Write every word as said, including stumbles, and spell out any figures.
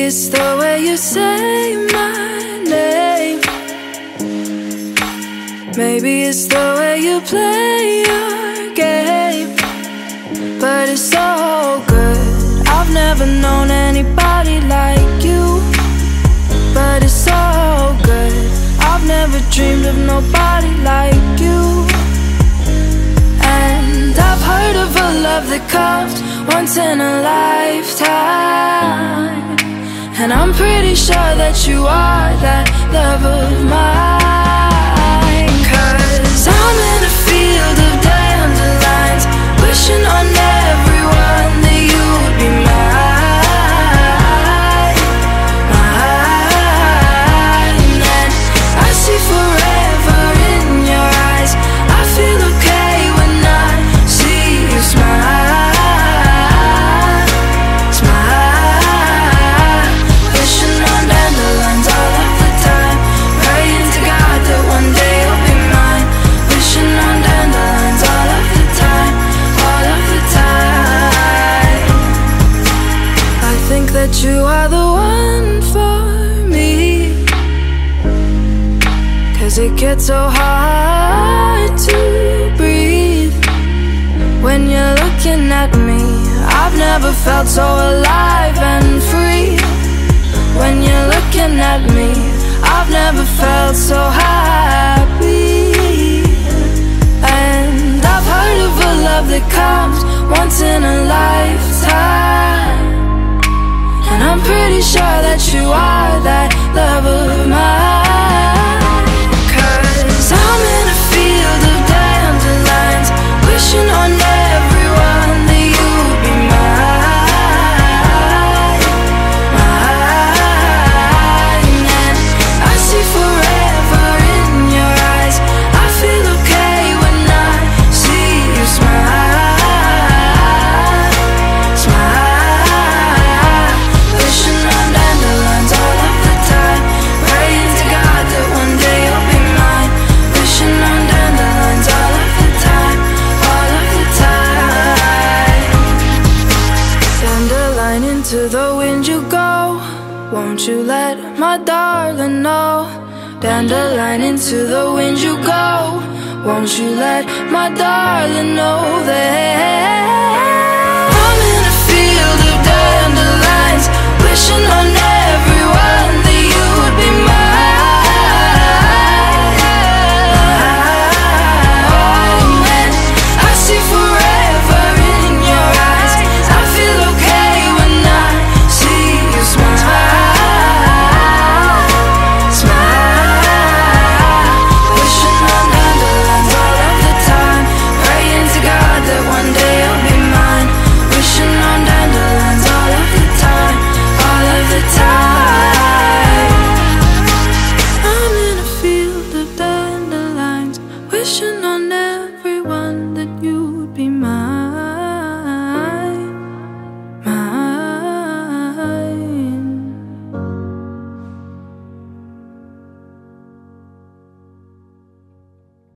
it's the way you say my name. Maybe it's the way you play your game. But it's so good. I've never known anybody like you. But it's so good. I've never dreamed of nobody like you. And I've heard of a love that comes once in a lifetime. And I'm pretty sure that you are that love of mine. Cause I'm in a field of dandelions, wishing on everyone that you would be mine, mine. And I see forever in your eyes. I feel okay when I see you smile, smile. Wishing on dandelions all of the time, praying to God that one day you'll be mine. Wishing on dandelions all of the time, all of the time. I think that you are the one for me, cause it gets so hard to breathe when you're looking at me. I've never felt so alive and free. When you're looking at me, I've never felt so happy. And I've heard of a love that comes once in a lifetime. And I'm pretty sure that you are that love of mine. Cause I'm in a field of dandelions, wishing on everyone that you would be mine, mine. And I see forever in your eyes. I feel okay when I see you smile, smile. Wishing on dandelions all of the time, praying to God that one day you'll be mine. Wishing on dandelions all of the time, all of the time. Dandelion, into the wind you go. Won't you let my darling know? Dandelion, into the wind you go. Won't you let my darling know that I'm in a field of dandelions, wishing on everyone